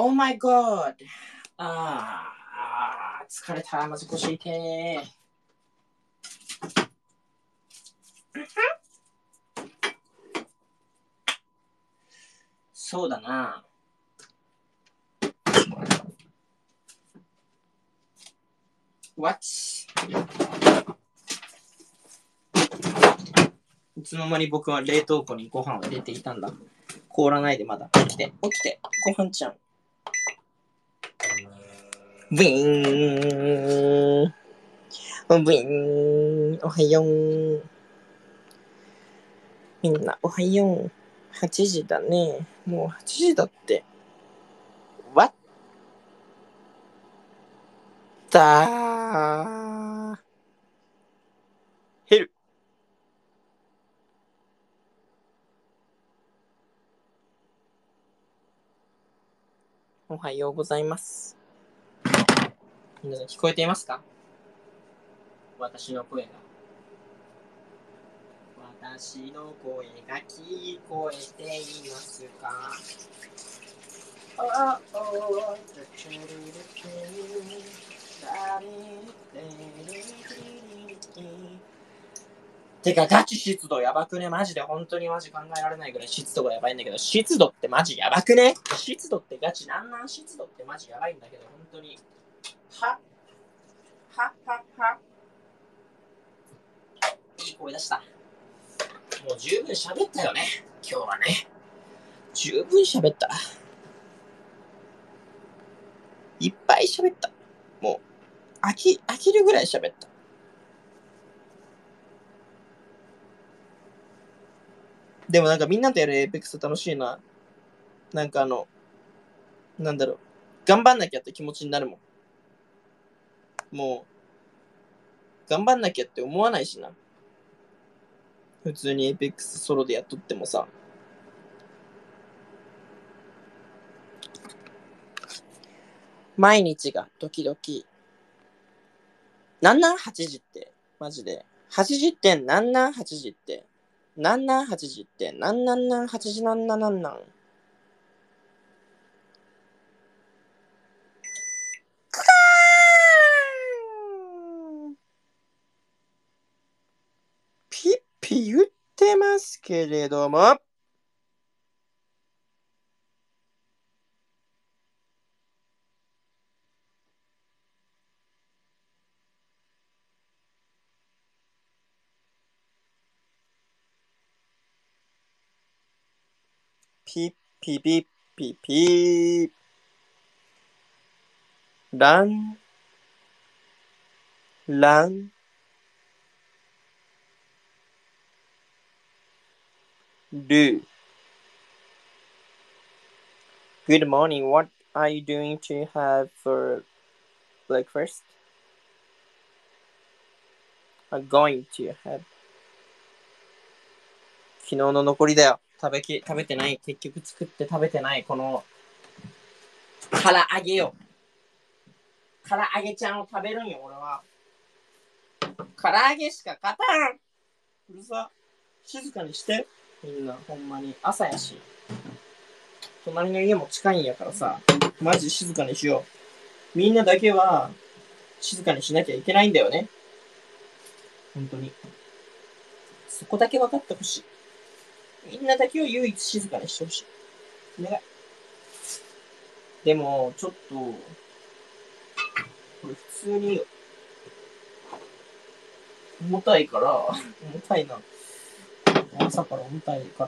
Oh my god! 疲れた。まず腰痛い。そうだな。What? いつの間に僕は冷凍庫にご飯を入れていたんだ。凍らないでまだ。起きて、ご飯ちゃん。ブイーン。ブイーン。おはよう。みんなおはよう。8時だね。もう8時だって。What? だー。ヘル。おはようございます。皆さん聞こえていますか？私の声が。私の声が聞こえていますか？てかガチ湿度やばくね？マジで本当にマジ考えられないぐらい湿度がやばいんだけど、湿度ってマジやばくね？湿度ってガチなんなん？湿度ってマジやばいんだけど、本当にいい声出した。もう十分喋ったよね、今日はね。十分喋った。いっぱい喋った。もう飽きるぐらい喋った。でもなんかみんなとやるエイペックス楽しいな。なんかなんだろう。頑張んなきゃって気持ちになるもん。もう、頑張んなきゃって思わないしな。普通にエイペックスソロでやっとってもさ。毎日がドキドキ。なんなん8時って。マジで。8時ってなんなん8時って。なんなん8時って。なんなんなん8時なんなんなんなん。ピッピ言ってますけれども。ピッピピッピピー。ランル。Good morning. What are you doing to have for breakfast? I'm going to have. 昨日の残りだよ。食べてない。結局作って食べてない。この唐揚げよ。唐揚げちゃんを食べるんよ、俺は。唐揚げしか勝たん。うるさ。静かにして。みんな、ほんまに。朝やし。隣の家も近いんやからさ。マジ静かにしよう。みんなだけは静かにしなきゃいけないんだよね。本当に。そこだけ分かってほしい。みんなだけを唯一静かにしてほしい。お願い。でも、ちょっと、これ普通に、重たいから、重たいな。朝から重たいから、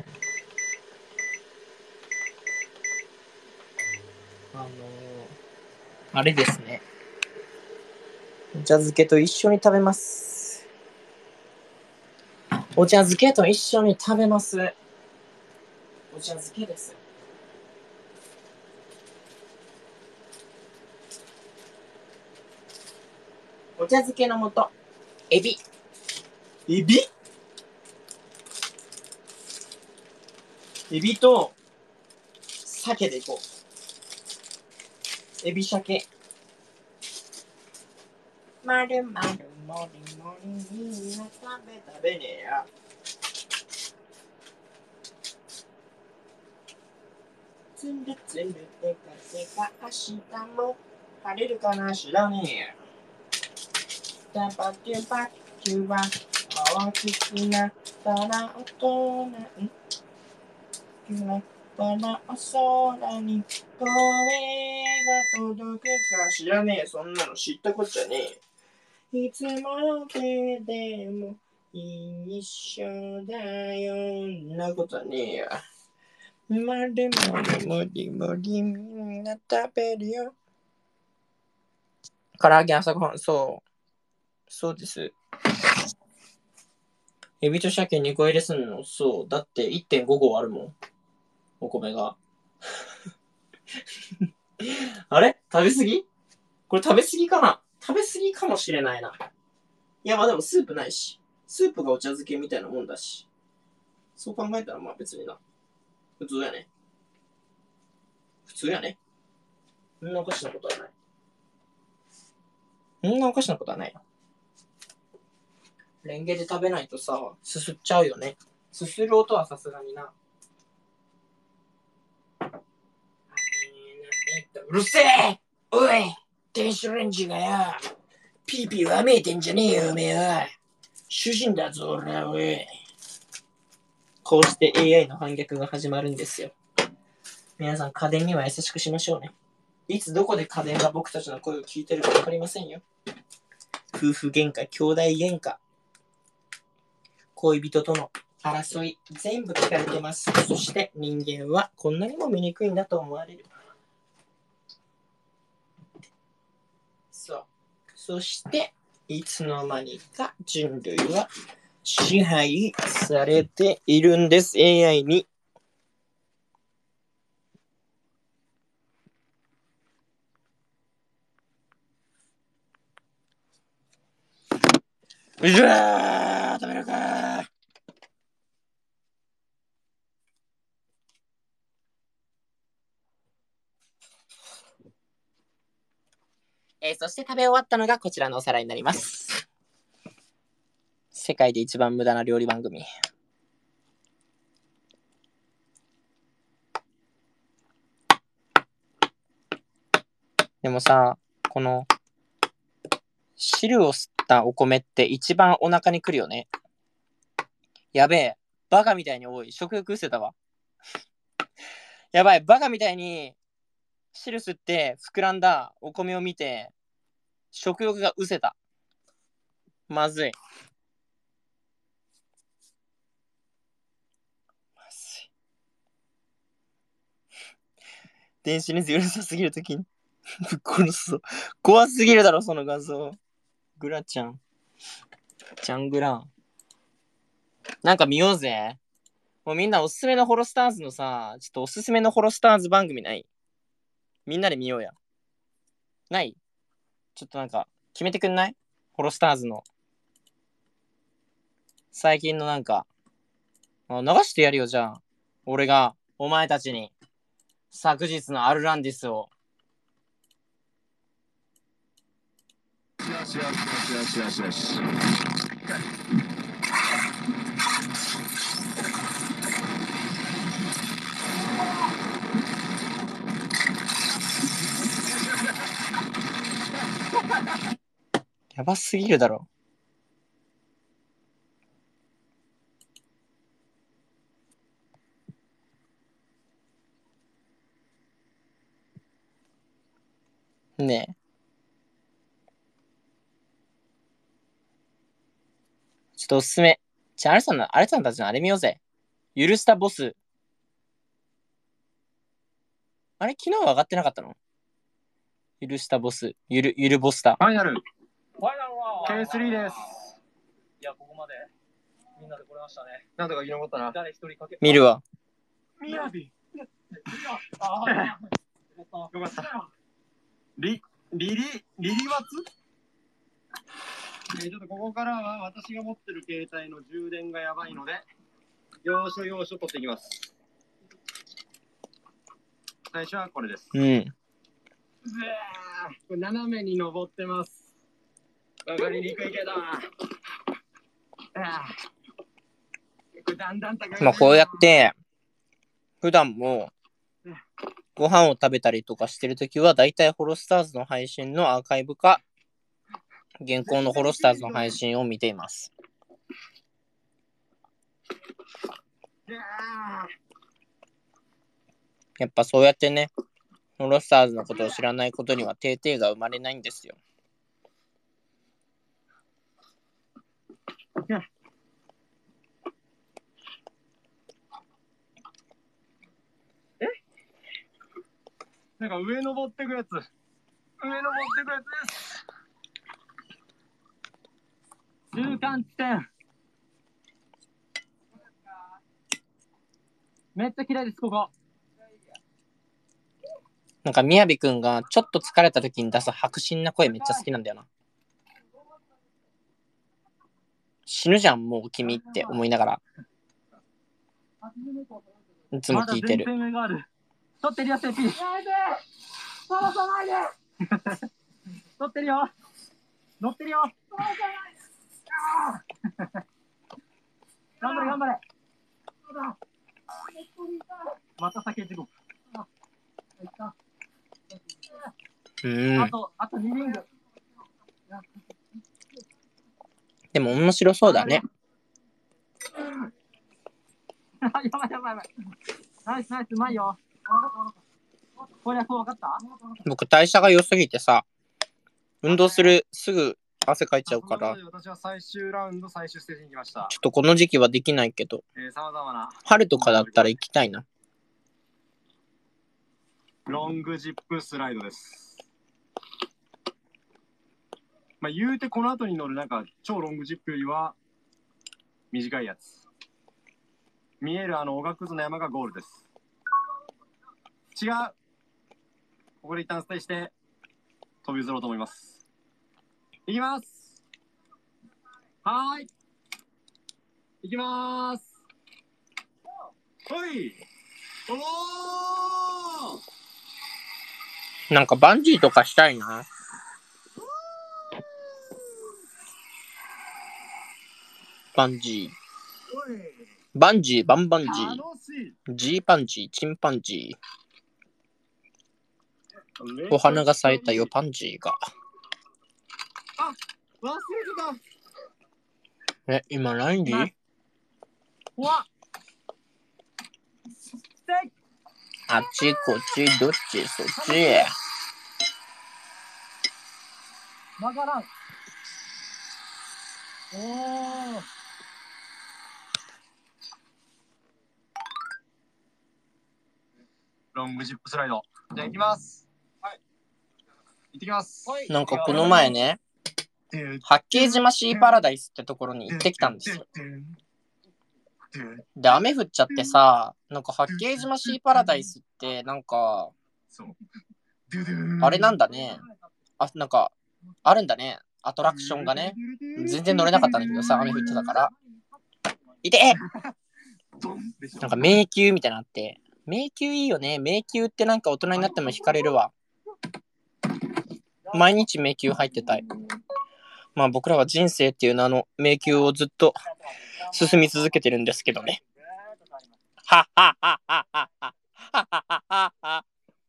あれですね。お茶漬けと一緒に食べます。お茶漬けと一緒に食べます。お茶漬けです。お茶漬けの素、エビ。エビ？エビと、鮭でいこう。エビ鮭。まるまるもりもりみんな食べねえや。 つるつるてかてか明日も晴れるかな知らねえよ。タパテュパテュは大きくなったら大人なったらお空に声が届くか知らねえ。そんなの知ったこっちゃねえ。いつまででも一緒だよ。んなことはねえや。まるもりもりもりみんな食べるよ。唐揚げ朝ごはん、そう。そうです。エビと鮭2個入れすんの？そう。だって1.5 合あるもん。お米が。あれ食べ過ぎ？これ食べ過ぎかな？食べ過ぎかもしれないな。いや、まあでもスープないし。スープがお茶漬けみたいなもんだし。そう考えたらまあ別にな。普通やね。普通やね。そんなおかしなことはない。そんなおかしなことはないよ。レンゲで食べないとさ、すすっちゃうよね。すする音はさすがにな。うるせえ！おい！電子レンジがよ！ピーピーわめいてんじゃねえよ、おめえよ！主人だぞ、俺は、おい。こうして AI の反逆が始まるんですよ。皆さん、家電には優しくしましょうね。いつどこで家電が僕たちの声を聞いてるかわかりませんよ。夫婦喧嘩、兄弟喧嘩、恋人との争い、全部聞かれてます。そして人間はこんなにも醜いんだと思われる。そう。そして、いつの間にか人類は支配されているんです、AI に。うじゃー食べるかー。そして食べ終わったのがこちらのお皿になります。世界で一番無駄な料理番組。でもさ、この汁を吸ったお米って一番お腹にくるよね。やべえ、バカみたいに多い。食欲失せたわ。やばい、バカみたいに汁吸って膨らんだお米を見て食欲が失せた。まずい。まずい。電子レンジうるさすぎるときにぶっ殺すぞ。怖すぎるだろ、その画像。グラちゃん。ジャングラン。なんか見ようぜ。もうみんなおすすめのホロスターズのさ、ちょっとおすすめのホロスターズ番組ない？みんなで見ようや。ない？ちょっとなんか決めてくんない？ホロスターズの最近のなんか流してやるよ。じゃあ俺がお前たちに昨日のアルランディスを。よしよしよしよしよし。やばすぎるだろ。ねえ。ちょっとおすすめ。じゃあ、あれさんたちのあれ見ようぜ。許したボス。あれ昨日は上がってなかったの？許したボス。ゆるボスター。 ファイナル。ファイナルは K3 です。いや、ここまでみんなで来れましたね。なんとか生き残ったな。誰一人かけ。 見るわ。 みやび。よかった。リリワツ？ちょっとここからは私が持ってる携帯の充電がやばいので、要所要所取っていきます。最初はこれです。 うん。 これ斜めに登ってます。わかりにくいけど。 まあこうやって普段もご飯を食べたりとかしてるときは、だいたいホロスターズの配信のアーカイブか、現行のホロスターズの配信を見ています。やっぱそうやってね、ホロスターズのことを知らないことには定々が生まれないんですよ。 なんか上登ってくやつ。上登ってくやつです。中間地点。めっちゃ綺麗です、ここ。 なんか、みやびくんがちょっと疲れた時に出す迫真な声めっちゃ好きなんだよな。死ぬじゃん、もう君って思いながら。いつも聞いてる。 まだ全然上がある。取ってるよ、セピ。やめて飛ばさないで取ってるよ乗ってるよ飛ばさないで頑張れ頑張れまた酒地獄。あと2リング。 でも面白そうだね。 やばいやばい。ナイスナイス、うまいよ。これは分かった？ 僕代謝が良すぎてさ、運動するすぐ汗かいちゃうから。 私は最終ラウンド最終ステージに来ました。 ちょっとこの時期はできないけど、 様々な春とかだったら行きたいな。 ロングジップスライドです。まあ言うてこの後に乗るなんか超ロングジップよりは短いやつ。見えるおがくずの山がゴールです。違う。ここで一旦ステイして飛び移ろうと思います。いきます。はーい。いきまーす。ほい。おー。 なんかバンジーとかしたいな。バンジー。バンジー、バンバンジー。ジーパンジー、チンパンジー。お花が咲いたよ、パンジーが。 あ、忘れてた。 今何時？あっちこっちどっちそっち。 曲がらん。おー。ロングジップスライド。じゃあ行きます。はい。行ってきます。 なんかこの前ね、八景島シーパラダイスってところに行ってきたんですよ。で、雨降っちゃってさ、なんか八景島シーパラダイスってなんか、あれなんだね。なんか、あるんだね。アトラクションがね。全然乗れなかったんだけどさ、雨降ってたから。いてなんか迷宮みたいなのあって。迷宮いいよね。迷宮ってなんか大人になっても惹かれるわ。毎日迷宮入ってたい。まあ僕らは人生っていう名の迷宮をずっと進み続けてるんですけどね。はっはっはっはっはっはっはっはっは。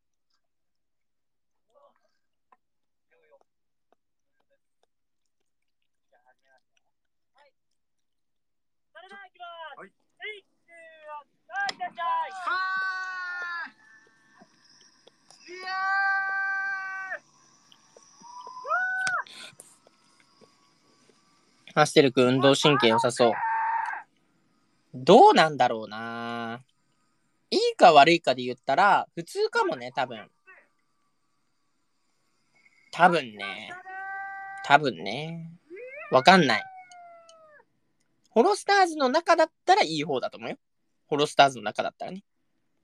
アステル君運動神経良さそう。どうなんだろうな。いいか悪いかで言ったら普通かもね、多分ね。わかんない。ホロスターズの中だったらいい方だと思うよ。ホロスターズの中だったらね。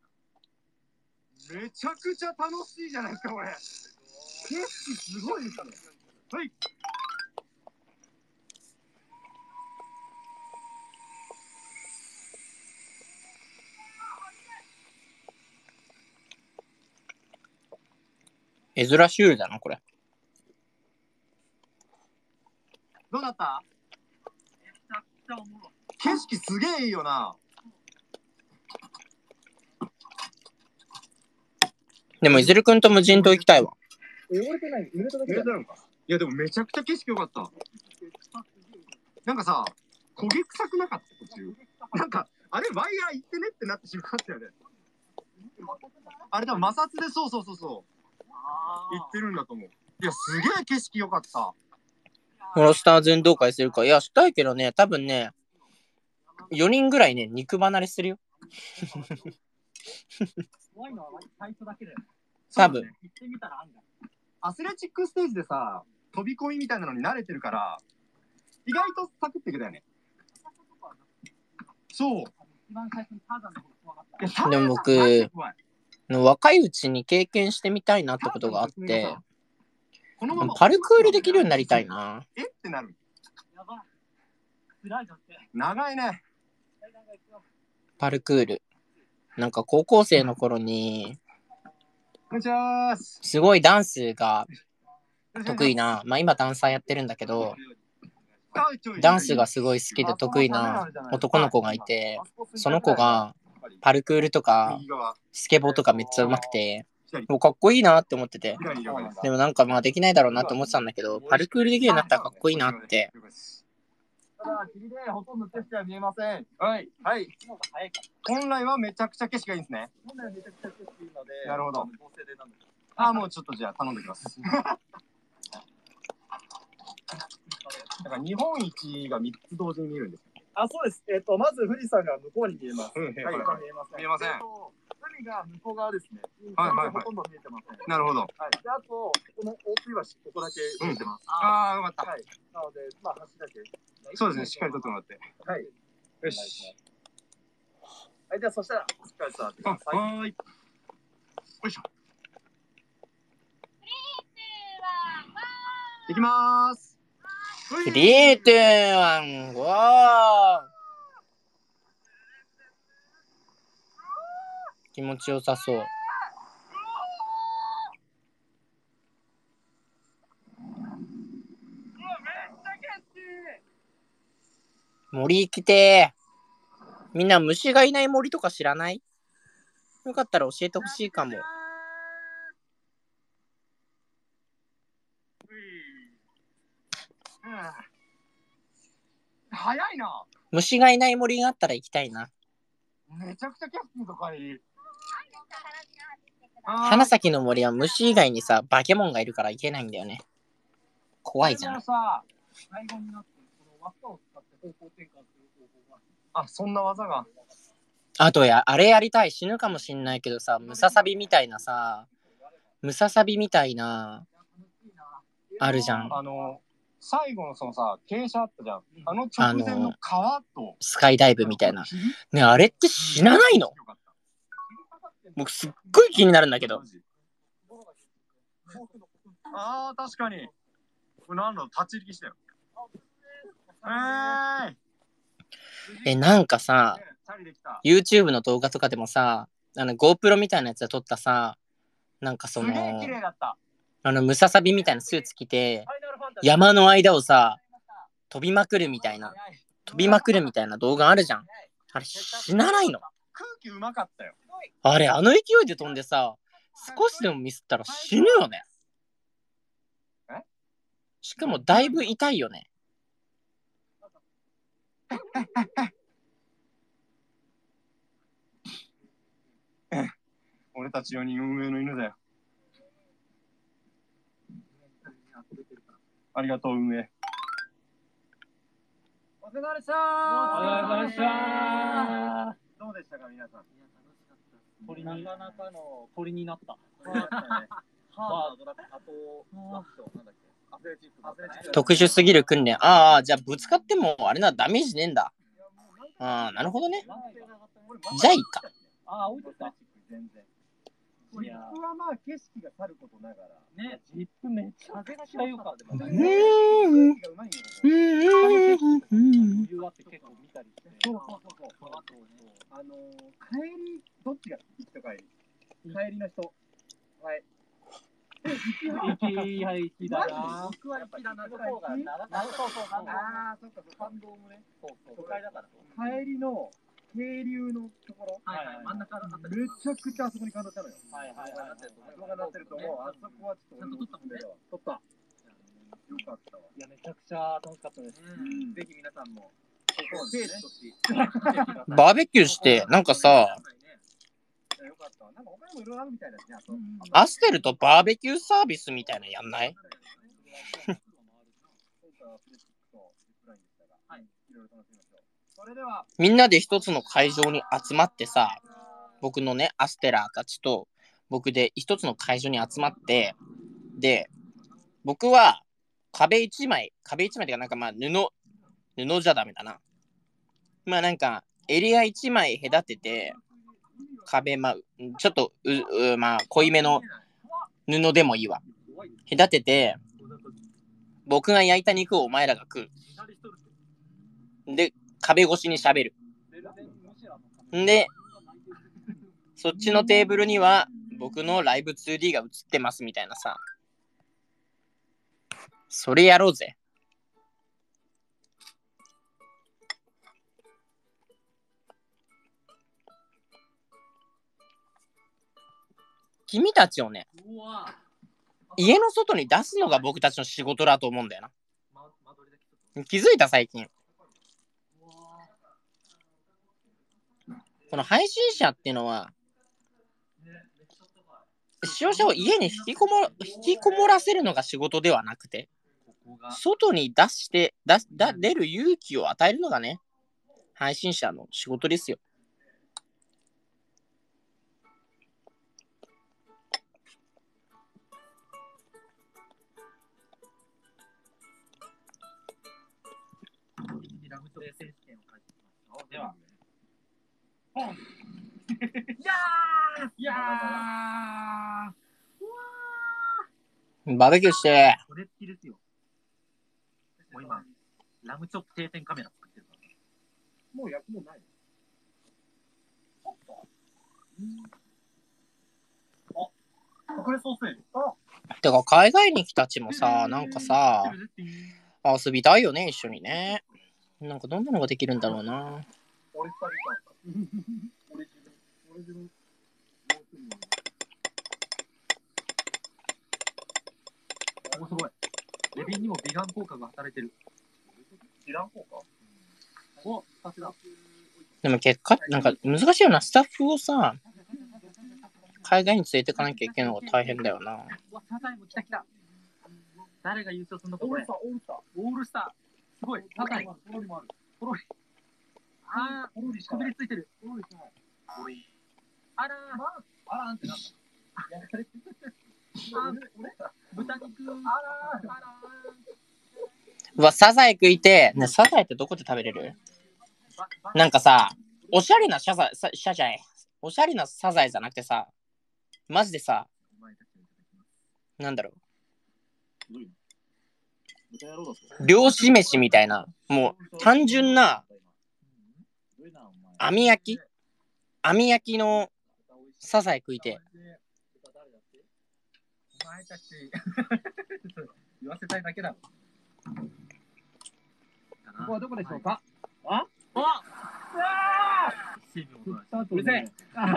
めちゃくちゃ楽しいじゃないですか、これ。景色すごいですね。はい。 エズラシュールだな、これ。 どうだった？めちゃくちゃおもろい。景色すげえいいよな。 でも、いずるくんと無人島行きたいわ。 濡れてない、濡れただけだよ。いや、でもめちゃくちゃ景色良かった。なんかさ、焦げ臭くなかった途中。なんか、あれ、ワイヤー行ってねってなってしまったよね。あれ、多分摩擦でそう。行ってるんだと思う。いや、すげえ景色良かった。 ホロスターズ運動会するか。いや、したいけどね、多分ね、4人ぐらいね、肉離れするよ。多分。 アスレチックステージでさ、飛び込みみたいなのに慣れてるから、意外とサクっていけたよね。そう。 でも僕、若いうちに経験してみたいなってことがあって、パルクールできるようになりたいな。 えってなる。長いね。 パルクール。なんか高校生の頃に、すごいダンスが得意な、まあ今ダンサーやってるんだけど、ダンスがすごい好きで得意な男の子がいて、その子がパルクールとかスケボーとかめっちゃ上手くて、もうかっこいいなって思ってて、でもなんかまあできないだろうなって思ってたんだけど、パルクールできるようになったらかっこいいなって。 霧でほとんど景色は見えません。はい。本来はめちゃくちゃ景色がいいんですね。本来はめちゃくちゃ景色いいので、なるほど。もうちょっとじゃあ頼んできます。だから日本一が3つ同時に見えるんです。そうです。まず富士山が向こうに見えます。はい、見えません。海が向こう側ですね。ほとんど見えてません。なるほど。はい。で、あと、この大津岩、ここだけ見えてます。よかった。はい。なので、まあ、橋だけ。そうですね、しっかり撮ってもらって。はい。よし。はい、じゃあ、そしたら、しっかり座ってください。はい。よいしょ。いきまーす。 3、2、1、ゴー。気持ちよさそう。森行きてー。みんな虫がいない森とか知らない？よかったら教えてほしいかも。 早いな。 虫がいない森があったら行きたいな。 めちゃくちゃ景色とかいい。 花咲の森は虫以外にさ、バケモンがいるから行けないんだよね。怖いじゃん。 そんな技が。 あとあれやりたい。死ぬかもしんないけどさ、ムササビみたいなあるじゃん。 最後のそのさ、傾斜あったじゃん。あの直前の川とスカイダイブみたいな。ね、あれって死なないの？僕すっごい気になるんだけど。 確かに。これなんだろう、立ち入りしたよ。 なんかさ、YouTube の動画とかでもさ、GoPro みたいなやつで撮ったさ、なんかその、ムササビみたいなスーツ着て、山の間をさ、飛びまくるみたいな動画あるじゃん。あれ死なないの？ 空気うまかったよ。 あれ、あの勢いで飛んでさ、少しでもミスったら死ぬよね。しかもだいぶ痛いよね。 俺たち4人運営の犬だよ。ありがとう、運営。お疲れ様でした。どうでしたか、皆さん。なかなかの鳥になった。 特殊すぎる訓練。じゃあぶつかってもあれな、ダメージねえんだ。なるほどね。じゃあいいか。 ジップはまあ景色が去ることながら。ね、ジップめっちゃ風が強かった。帰り、どっちが行きと帰り？帰りの人。はい。行きだな。僕は行きだな。そうか、感動もね。都会だから。帰りの渓流のところ、 はいはい、真ん中だったりめちゃくちゃあそこに感動したのよ。 はいはいはい。 動画になってると思う。あそこはちょっと俺もちゃんと撮ったもんね。 撮った。よかったわ。 いや、めちゃくちゃ楽しかったです。 ぜひ皆さんも、聖地として。 バーベキューしてなんかさ、 よかったわ。なんか他にもいろいろあるみたいだしね。 アステルとバーベキューサービスみたいなのやんない？ それではみんなで一つの会場に集まってさ、僕のね、アステラーたちと僕で一つの会場に集まって、で、僕は壁一枚っていうかなんかまあ布じゃダメだな。まあなんかエリア一枚隔てて、壁まあちょっとまあ濃いめの布でもいいわ。隔てて、僕が焼いた肉をお前らが食う。で、壁越しに喋る。んで、そっちのテーブルには僕のライブ 2D が映ってますみたいなさ。それやろうぜ。君たちをね、家の外に出すのが僕たちの仕事だと思うんだよな。気づいた最近。この配信者っていうのは、視聴者を家に引きこもらせるのが仕事ではなくて、外に出る勇気を与えるのがね、配信者の仕事ですよ。 では、 バーベキューして。 これ好きですよ。もう今、ラムチョップ定点カメラ作ってるから。 もう焼くもんないの？ これソースてか海外に来たちもさ、なんかさ、遊びたいよね、一緒にね。なんかどんなのができるんだろうな。 俺2人か。俺自分。 お、すごい。レビンにも美顔効果が働いてる。 美顔効果？ お、さすが。 でも結果、なんか難しいよな。スタッフをさ、海外に連れてかなきゃいけないのが大変だよな。 うわ、サザエも来た。誰が優勝するのかこれ。オールスター。すごい。サザエ。ポロリもある。ポロリ。あー、ポロリしかこびりついてる。ポロリしかない。あらー。 あらんってなった。 豚肉。 うわ、サザエ食いてね。サザエってどこで食べれる？なんかさ、おしゃれなおしゃれなサザエじゃなくてさ、マジでさ、なんだろう、漁師飯みたいな、もう単純な網焼きのサザエ食いて。 お前たち言わせたいだけだろ。 ここはどこでしょうか？ うるせえ。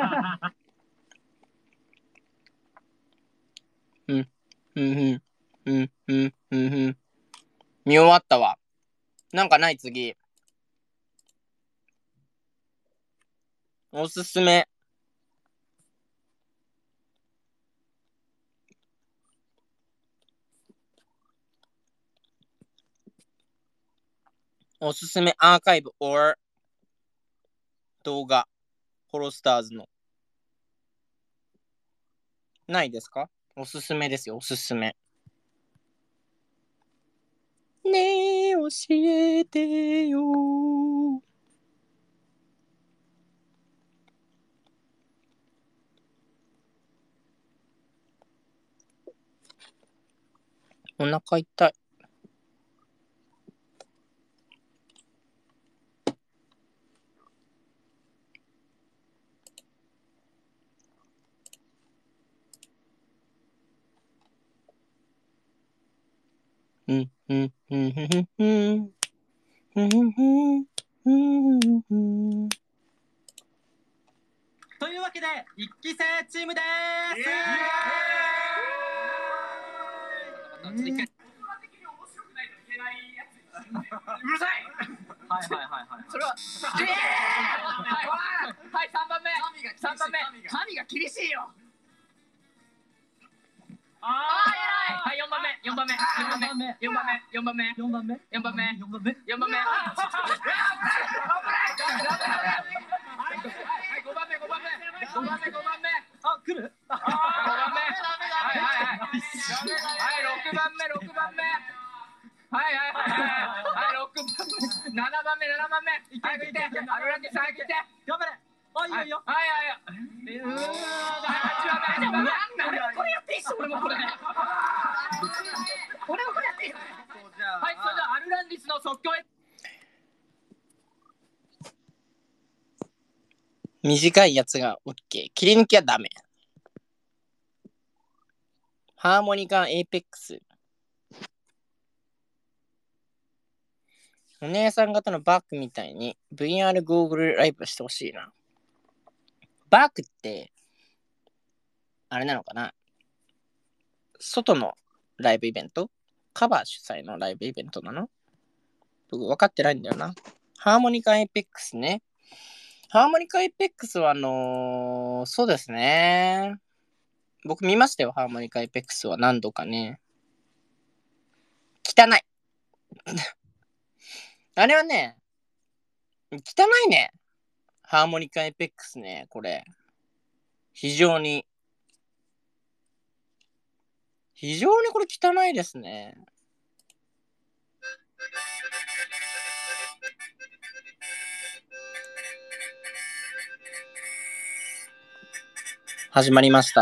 見終わったわ。なんかない次。おすすめ。おすすめアーカイブ or 動画。ホロスターズの。ないですか？おすすめですよ、おすすめ。ねえ、教えてよ。お腹痛い。 というわけで一期生チームでーす。 うるさい。 はいはいはいはい。 それははい、3番目。3番目。神が厳しいよ。偉い。はい、4番目。4番目。4番目。4番目。4番目。4番目。4番目。4番目。5番目。5番目。5番目。5番目。 あ、来る？ 5番目。はい、6番目。6番目。はい、6番目。7番目。7番目。早く来て。アルランディさん早く来て。 頑張れ。あ、いいよいいよ。 はい。8番目。これやっていいっす。俺もこれやっていい。はい、それではアルランディスの即興へ。短いやつが OK。切り抜きはダメ。ハーモニカエイペックス。お姉さん方のバックみたいに VR ゴーグルライブしてほしいな。バックってあれなのかな、外のライブイベント？カバー主催のライブイベントなの？僕分かってないんだよな。ハーモニカエイペックスね。ハーモニカエイペックスはそうですね。僕見ましたよ、ハーモニカエイペックスは何度かね。汚い。あれはね、汚いね。ハーモニカエイペックスね、これ。非常にこれ汚いですね。始まりました。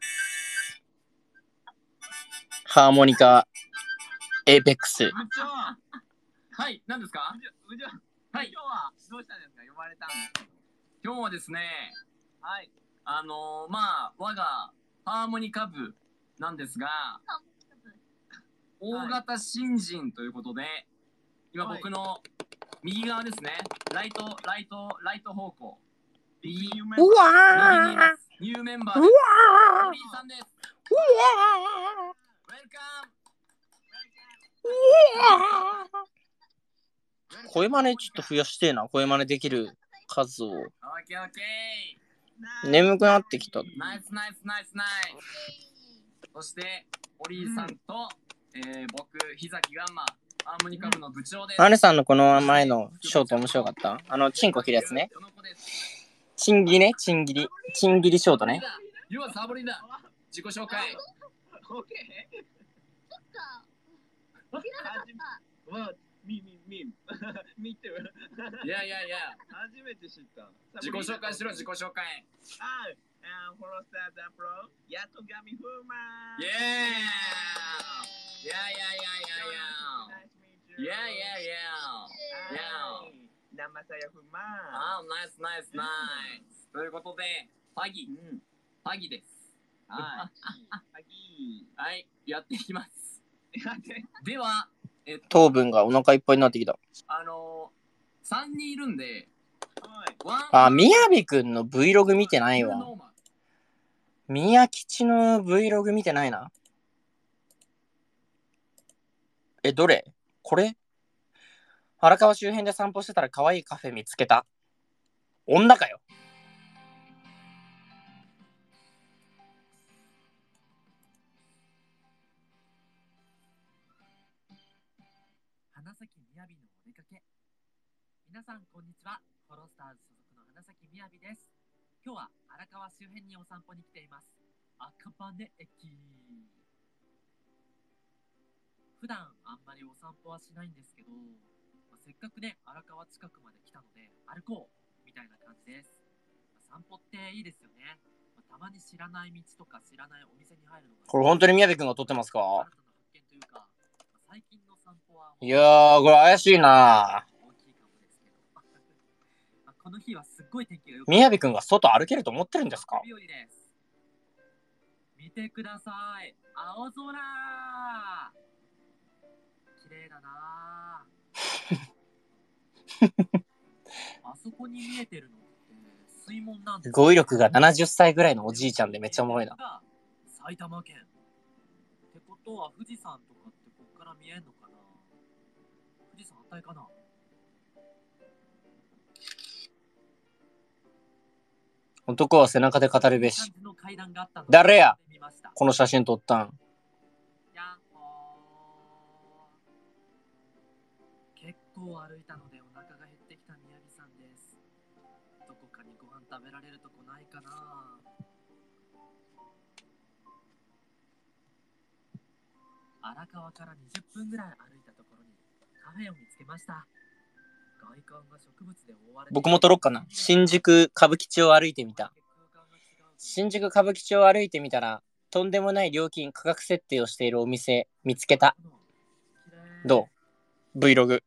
ハーモニカエイペックス。 はい、何ですか？はい、 今日はどうしたんですか？呼ばれたんですけど。 今日はですね、 はい。 我がハーモニカ部なんですが、大型新人ということで、今僕の右側ですね、ライト方向。右にいます。ニューメンバーです。オリーさんです。ウェルカム。 声真似ちょっと増やしてえな。声真似できる数を。 オッケー。 眠くなってきた。 ナイス。そしてオリーさんと、僕日崎ガンマハーモニカ部の部長です。 アネさんのこの前のショート面白かった。チンコ切るやつね。チンギリショートね。 Youはサボリだ。自己紹介。 見てる。 いや。 初めて知った。 自己紹介しろ、自己紹介。 フォロースターザプロ、ヤトガミフーマー。 イエーイ。 生さやふまー。 ナイス。ということで、パギです。 はい、 やっていきます。では、 糖分がお腹いっぱいになってきた。 3人いるんで、 みやびくんの Vlog 見てないわ。宮吉の Vlog 見てないな。どれ？これ？荒川周辺で散歩してたら可愛いカフェ見つけた。女かよ。 花咲みやびのお出かけ。皆さんこんにちは。フォロスターズ所属の花咲みやびです。今日は荒川周辺にお散歩に来ています。赤羽駅。普段あんまりお散歩はしないんですけど、せっかくね荒川近くまで来たので歩こうみたいな感じです。散歩っていいですよね。たまに知らない道とか知らないお店に入るのが、 これ本当に宮部くんが撮ってますか？ 新たな発見というか、最近の散歩はいやー、これ怪しいな。 大きいかもですけどこの日はすっごい天気が良くて、 宮部くんが外歩けると思ってるんですか？ 日和です。見てください、青空。綺麗だなあそこに見えてるのって水門なんです。 語彙力が70歳ぐらいのおじいちゃんでめっちゃおもろいな。 埼玉県。ってことは富士山とかってこっから見えんのかな。富士山反対かな。 男は背中で語るべし。誰やこの写真撮ったん。 やっほー。結構歩いたのでお腹が減ってきた宮城さんです。どこかにご飯食べられるとこないかな。荒川から20分ぐらい歩いたところにカフェを見つけました。外観が植物で覆われて、 僕も撮ろっかな。新宿歌舞伎町を歩いてみた。新宿歌舞伎町を歩いてみたら、とんでもない料金価格設定をしているお店見つけた。どう ?Vlog。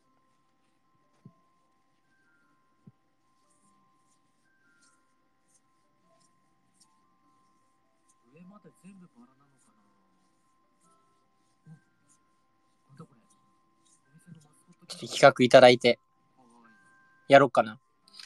上まで全部バラなのかな。なんだこれ。お店のマスコットちょっと企画いただいてやろっかな。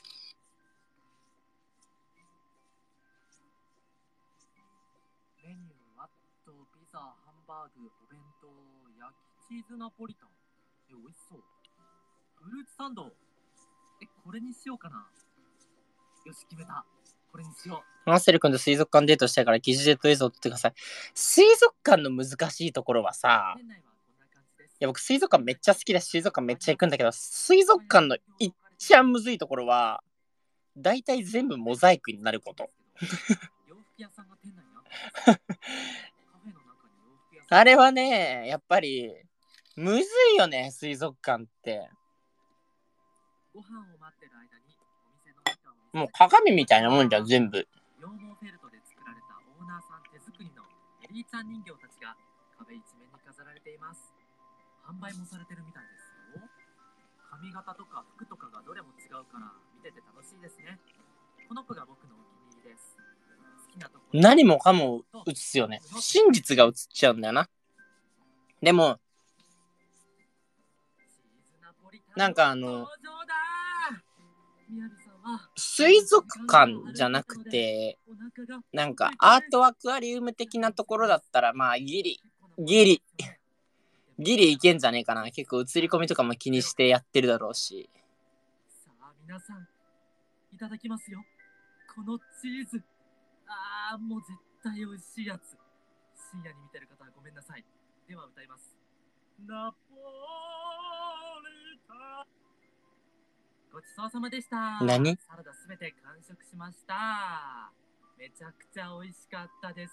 メニューはピザ、ハンバーグ、お弁当、焼きチーズナポリタン。美味しそう。フルーツサンド。これにしようかな。よし、決めた。これにしよう。 マッセル君と水族館デートしたいから疑似デート映像を撮ってください。水族館の難しいところはさ、いや僕水族館めっちゃ好きだし水族館めっちゃ行くんだけど、水族館のいっちゃむずいところはだいたい全部モザイクになること。あれはね、やっぱりむずいよね、水族館って。もう鏡みたいなもんじゃん、全部。 羊毛フェルトで作られたオーナーさん手作りのエリーちゃん人形たちが壁一面に飾られています。販売もされてるみたいですよ。髪型とか服とかがどれも違うから見てて楽しいですね。この子が僕のお気に入りです。好きなところ何もかも映すよね。真実が映っちゃうんだよな。でもなんか水族館じゃなくてなんかアートアクアリウム的なところだったらまあギリいけんじゃねえかな。結構映り込みとかも気にしてやってるだろうし。 さあ皆さんいただきますよ。このチーズ、もう絶対美味しいやつ。深夜に見てる方はごめんなさい。では歌います。ナポリタン。ごちそうさまでした。 何？ サラダすべて完食しました。めちゃくちゃ美味しかったです。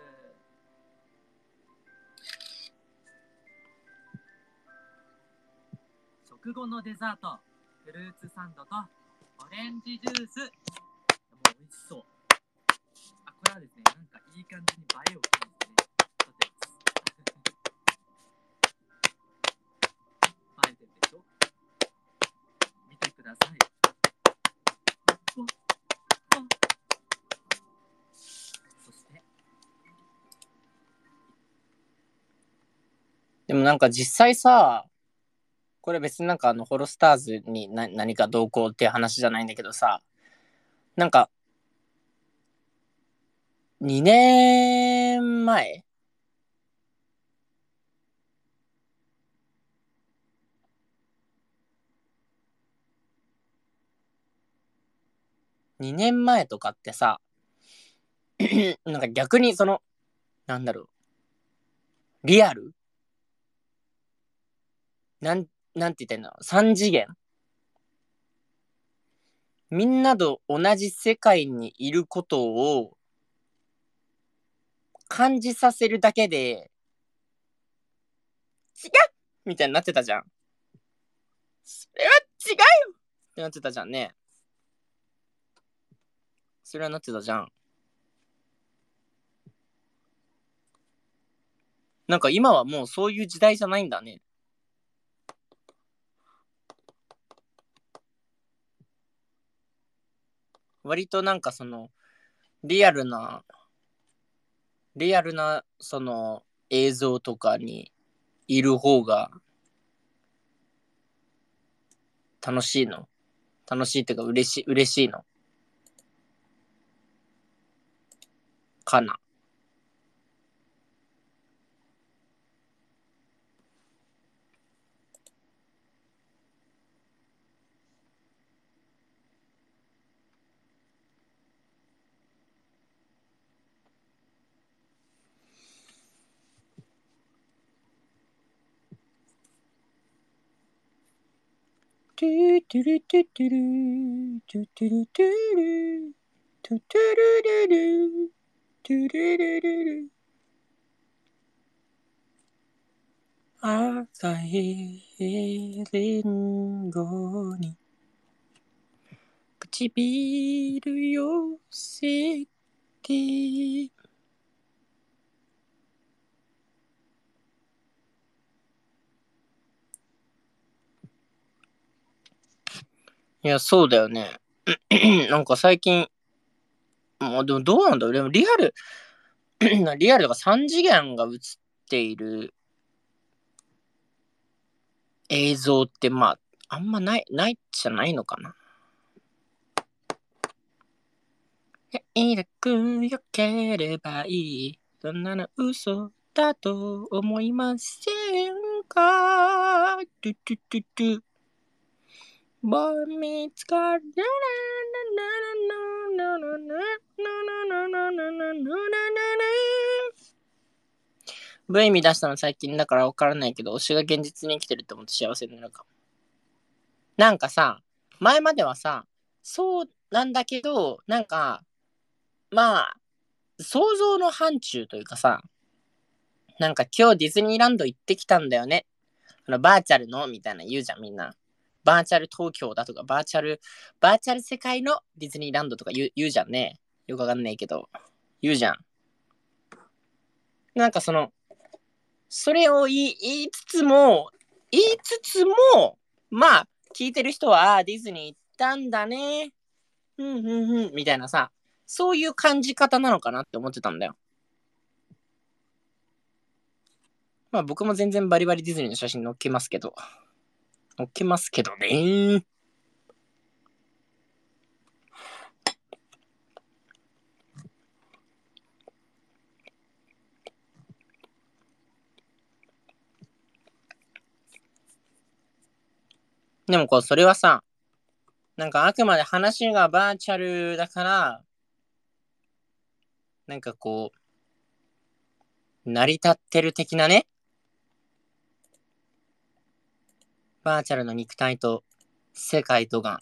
食後のデザート、フルーツサンドとオレンジジュース。もう美味しそう。これはですね、なんかいい感じに映えを感じてね、撮ってます。映えてるでしょ？見てください。そしてでもなんか実際さ、これ別になんかホロスターズに何かどうこうっていう話じゃないんだけどさ、なんか2年前2年前とかってさなんか逆にそのなんだろうリアルなんて言ったらいいの3次元みんなと同じ世界にいることを感じさせるだけで違うみたいになってたじゃん。それは違うよってなってたじゃんね。それはなってたじゃん。なんか今はもうそういう時代じゃないんだね。割となんかそのリアルなその映像とかにいる方が楽しいの？楽しいっていうか嬉しいの？ かな。トゥトゥルトゥトゥルトゥトゥルトゥルトゥトゥルルルトゥルルルル赤いリンゴに唇寄せていや、そうだよね。なんか最近、もうでもどうなんだろう。でもリアルが3次元が映っている映像ってまあ、あんまないじゃないのかな。楽よければいい。そんなの嘘だと思いませんか？トゥトゥトゥトゥ。ボー見つかる。ブ意味出したの最近だから分からないけど、推しが現実に生きてると思って幸せになるかも。なんかさ、前まではさ、そうなんだけど、なんか、まあ、想像の範疇というかさ、なんか今日ディズニーランド行ってきたんだよね。バーチャルのみたいな言うじゃん、みんな。バーチャル東京だとか、バーチャル世界のディズニーランドとか言うじゃんね。よくわかんないけど。言うじゃん。なんかそれを言いつつも、まあ、聞いてる人は、ディズニー行ったんだね。みたいなさ、そういう感じ方なのかなって思ってたんだよ。まあ僕も全然バリバリディズニーの写真載っけますけどね。でもそれはさ、なんかあくまで話がバーチャルだから、なんか成り立ってる的なね。バーチャルの肉体と世界とが。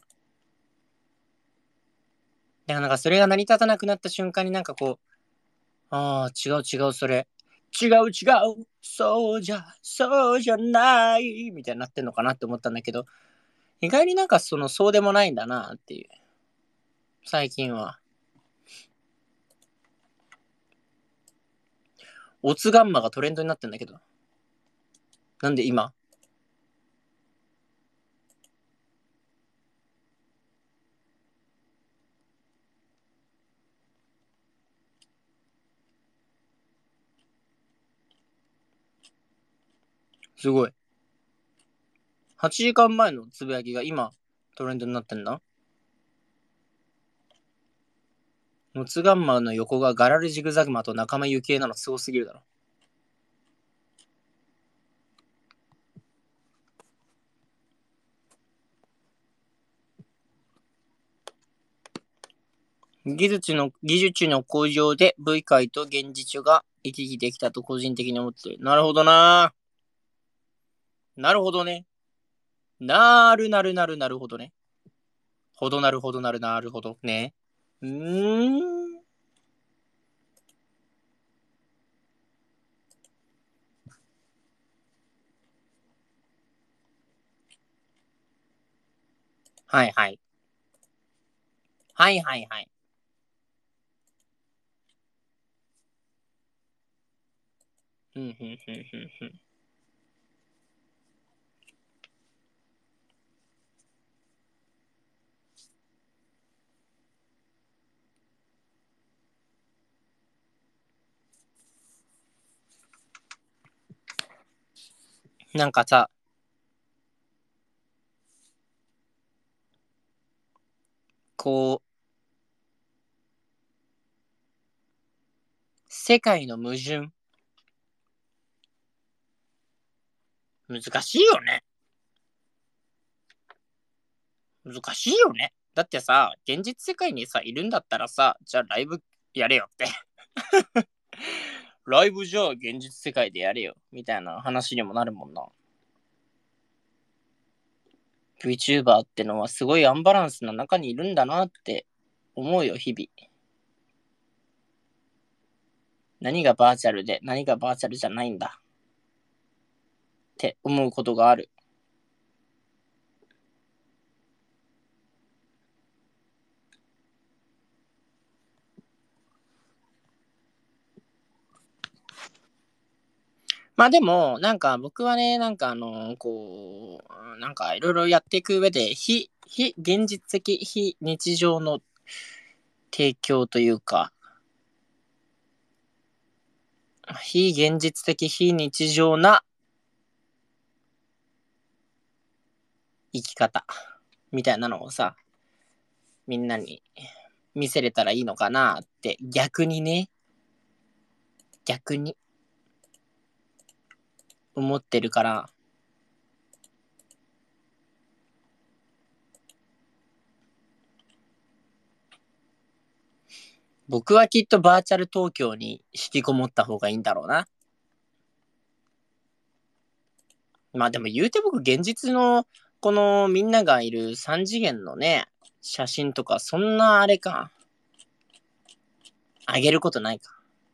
だからなんかそれが成り立たなくなった瞬間になんかああ、違う、それ。違う、そうじゃない、みたいになってんのかなって思ったんだけど、意外になんかそうでもないんだなっていう。最近は。オツガンマがトレンドになってんだけど。なんで今すごい。8時間前のつぶやきが今トレンドになってんだ。オツガンマの横がガラルジグザグマと仲間由紀恵なのすごすぎるだろ。技術の向上で V 界と現実が行き来できたと個人的に思ってる。なるほどな。なるほどね。なるほどね。なるほどね。はいはい。はいはいはい。なんかさ、 世界の矛盾。難しいよね。難しいよね。だってさ、現実世界にさ、いるんだったらさ、じゃあライブやれよって。ライブじゃあ現実世界でやれよ。みたいな話にもなるもんな。VTuber ってのはすごいアンバランスな中にいるんだなって思うよ、日々。何がバーチャルで何がバーチャルじゃないんだって思うことがある。まあでも、なんか僕はね、なんかこう、なんかいろいろやっていく上で、非現実的、非日常の提供というか、非現実的、非日常な生き方みたいなのをさ、みんなに見せれたらいいのかなって逆に思ってるから、僕はきっとバーチャル東京に引きこもった方がいいんだろうな。まあでも言うて僕現実のこのみんながいる3次元のね、写真とかそんなあれか。あげることないか。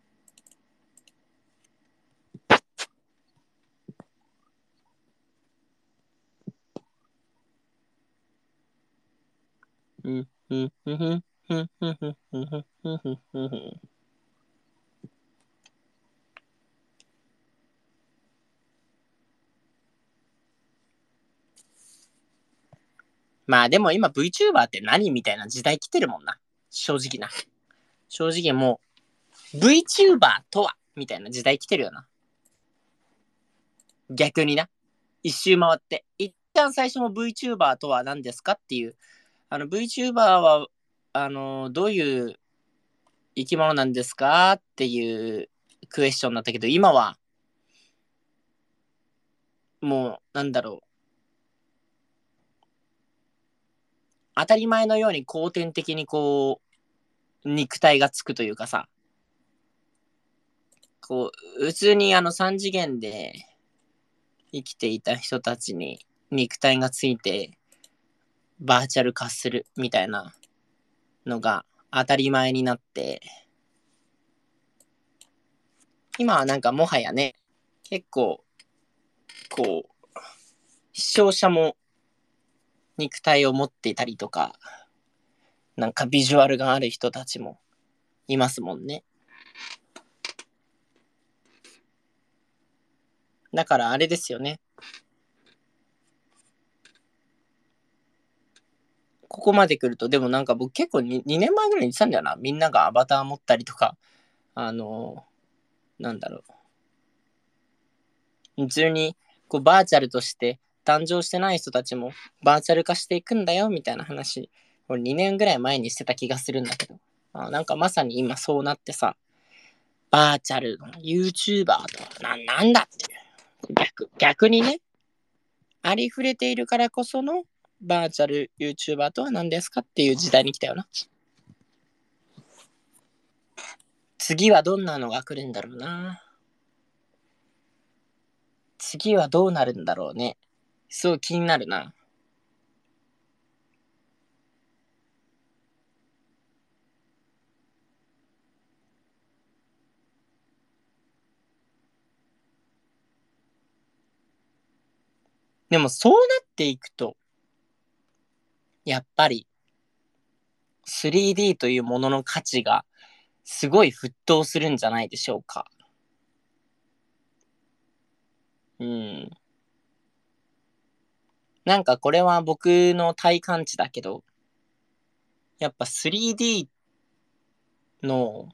まあでも今 VTuber って何みたいな時代来てるもんな。正直な。正直もう VTuber とはみたいな時代来てるよな。逆にな。一周回って。一旦最初の VTuber とは何ですかっていう。VTuber は、どういう生き物なんですかっていうクエスチョンだったけど、今は、もう、なんだろう。当たり前のように後天的にこう、肉体がつくというかさ、こう、普通に3次元で生きていた人たちに肉体がついて、バーチャル化するみたいなのが当たり前になって、今はなんかもはやね、結構、こう、視聴者も肉体を持っていたりとか、なんかビジュアルがある人たちもいますもんね。だからあれですよね。ここまで来ると、でもなんか僕結構 2年前ぐらいに言ってたんだよな。みんながアバター持ったりとか、なんだろう。普通にこうバーチャルとして誕生してない人たちもバーチャル化していくんだよみたいな話、これ2年ぐらい前にしてた気がするんだけど、なんかまさに今そうなってさ、バーチャルの YouTuber とはなんだっていう。逆にね、ありふれているからこそのバーチャル YouTuber とは何ですかっていう時代に来たよな。次はどんなのが来るんだろうな。次はどうなるんだろうね。すごい気になるな。でもそうなっていくと、やっぱり 3D というものの価値がすごい沸騰するんじゃないでしょうか。なんかこれは僕の体感値だけど、やっぱ 3D の、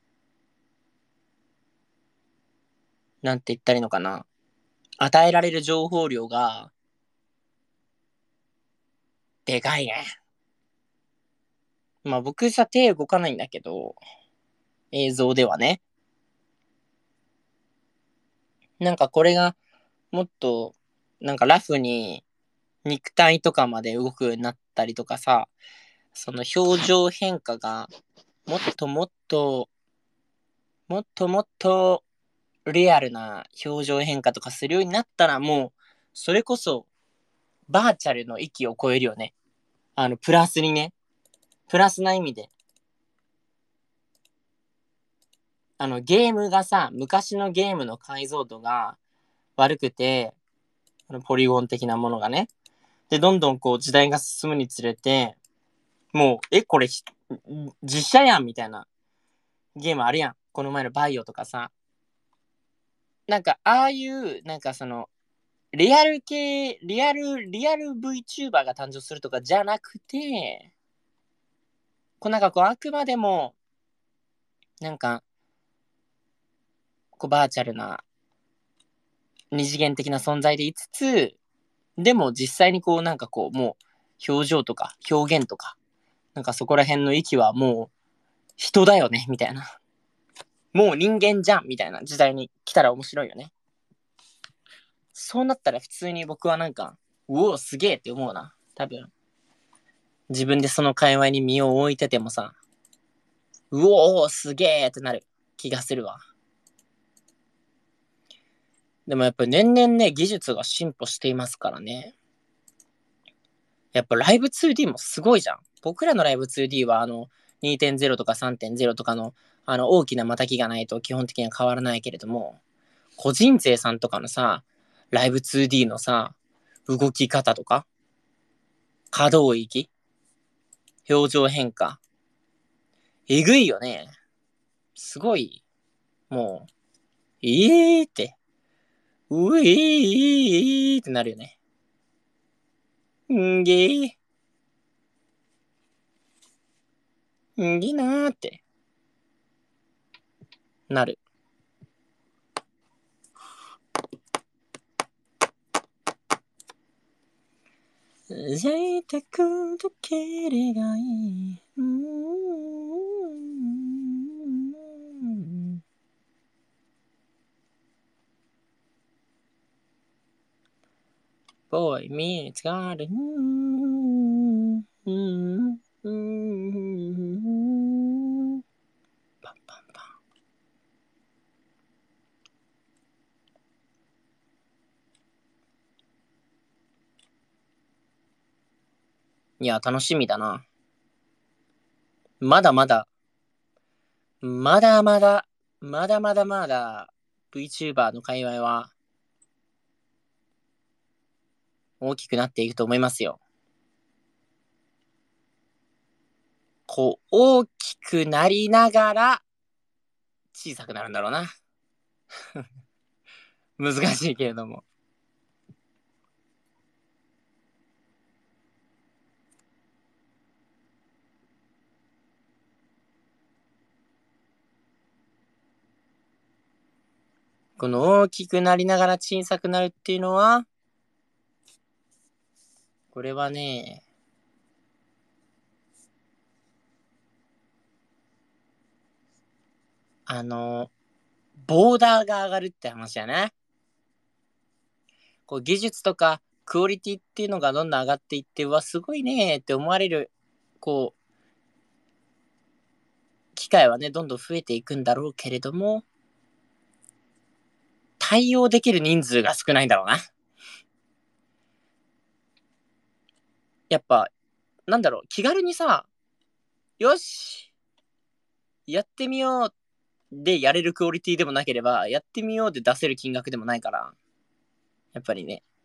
なんて言ったらいいのかな。与えられる情報量が、でかいね。まあ僕さ、手動かないんだけど、映像ではね。 なんかこれがもっとなんかラフに肉体とかまで動くようになったりとかさ、その表情変化がもっともっともっともっとリアルな表情変化とかするようになったら、もうそれこそバーチャルの域を超えるよね。プラスにね、プラスな意味で。ゲームがさ、昔のゲームの解像度が悪くて、ポリゴン的なものがね。で、どんどんこう時代が進むにつれて、もう、これ実写やんみたいなゲームあるやん。この前のバイオとかさ。なんか、ああいう、なんかその、リアル VTuber が誕生するとかじゃなくて、なんかこう、あくまでも、なんか、こう、バーチャルな、二次元的な存在でいつつ、でも実際にこう、なんかこう、もう、表情とか表現とか、なんかそこら辺の域はもう、人だよね、みたいな。もう人間じゃん、みたいな時代に来たら面白いよね。そうなったら普通に僕はなんか、うおーすげえって思うな。多分。自分でその界隈に身を置いててもさ、うおーすげえってなる気がするわ。でもやっぱ年々ね、技術が進歩していますからね。やっぱライブ 2D もすごいじゃん。僕らのライブ 2D は2.0 とか 3.0 とかの大きなまたぎがないと基本的には変わらないけれども、個人税さんとかのさ、ライブ 2D のさ、動き方とか、可動域、表情変化、えぐいよね。すごい、もう、って、ってなるよね。んげー、んげなーってなる。贅沢とけれがいい。ボーイ、見つかる。パンパンパン。いや、楽しみだな。まだまだ、まだまだ、まだまだまだ、VTuber の界隈は、大きくなっていくと思いますよ。こう、大きくなりながら、小さくなるんだろうな。難しいけれども。この大きくなりながら小さくなるっていうのは、これはね、ボーダーが上がるって話やね。こう技術とかクオリティっていうのがどんどん上がっていって、うわ、すごいねって思われる、こう、機会はね、どんどん増えていくんだろうけれども、対応できる人数が少ないんだろうな。やっぱ、なんだろう、気軽にさ、よし、やってみようでやれるクオリティでもなければ、やってみようで出せる金額でもないから、やっぱりね。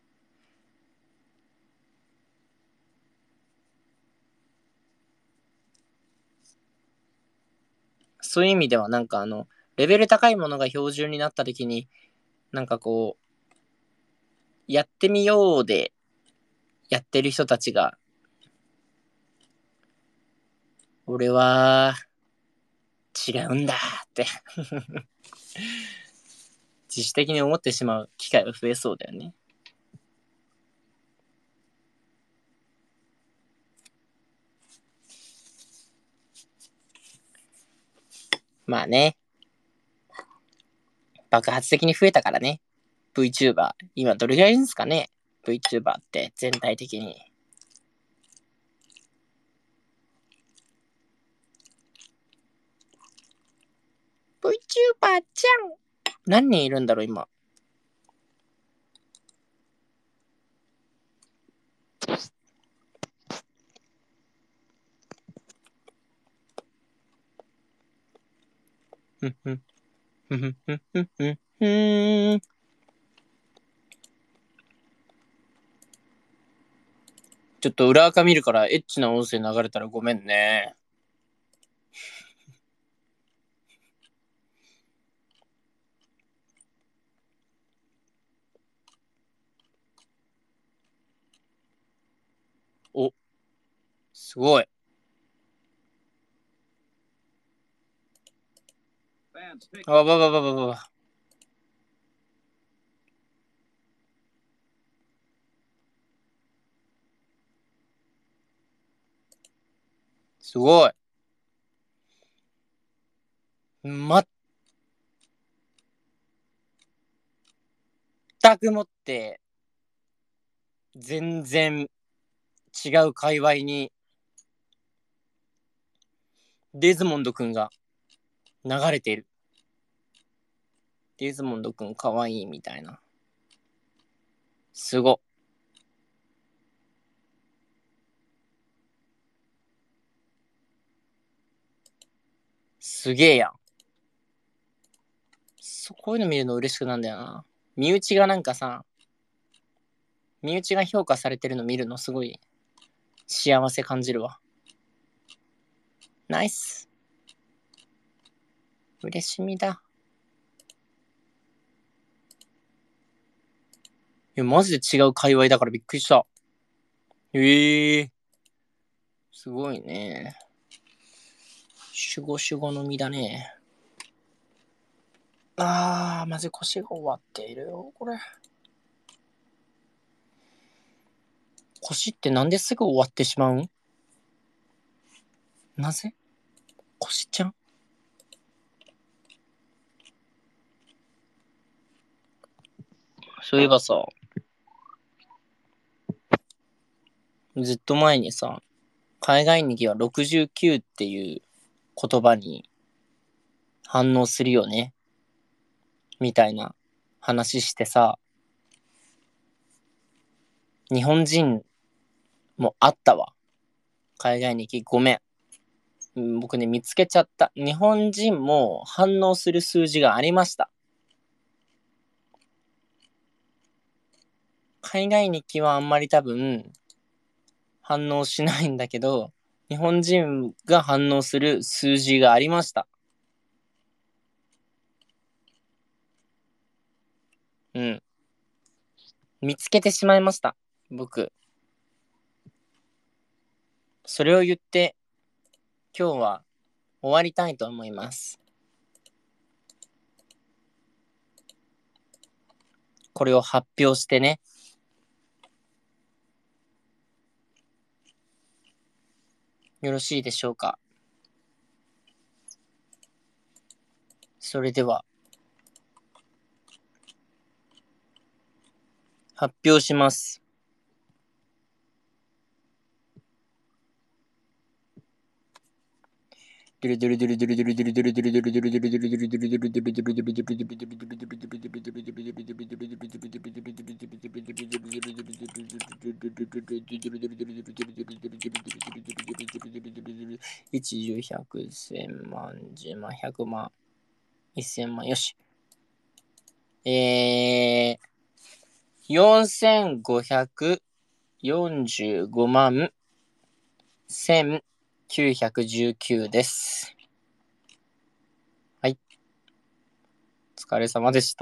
そういう意味ではなんかレベル高いものが標準になった時に、なんかこう、やってみようでやってる人たちが、俺は違うんだって自主的に思ってしまう機会が増えそうだよね。まあね。爆発的に増えたからね。 VTuber。今どれぐらいいるんですかね ?VTuber って全体的に。VTuber ちゃん何人いるんだろう今。ちょっと裏垢見るからエッチな音声流れたらごめんね。お、すごい。あばばばばばば。すごい。全くもって全然違う界隈にデズモンドくんが流れている。デズモンドくんかわいいみたいな。すご。すげえやん。こういうの見るの嬉しくなんだよな。身内がなんかさ、身内が評価されてるの見るのすごい幸せ感じるわ。ナイス。嬉しみだ。いや、マジで違う界隈だからびっくりした。すごいね。守護守護の実だね。マジ腰が終わっているよ、これ。腰ってなんですぐ終わってしまうん？なぜ？腰ちゃん？そういえばさ、ずっと前にさ、海外には69っていう言葉に反応するよね。みたいな話してさ、日本人もあったわ。海外に行きごめん。僕ね、見つけちゃった。日本人も反応する数字がありました。海外日記はあんまり多分反応しないんだけど、日本人が反応する数字がありました。うん。見つけてしまいました。僕。それを言って、今日は終わりたいと思います。これを発表してね。よろしいでしょうか。それでは、発表します。一十百千万十万百万一千万よし。4545万1919です。はい。お疲れ様でした。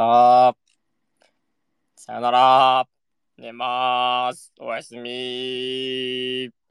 さよなら。寝ます。おやすみ。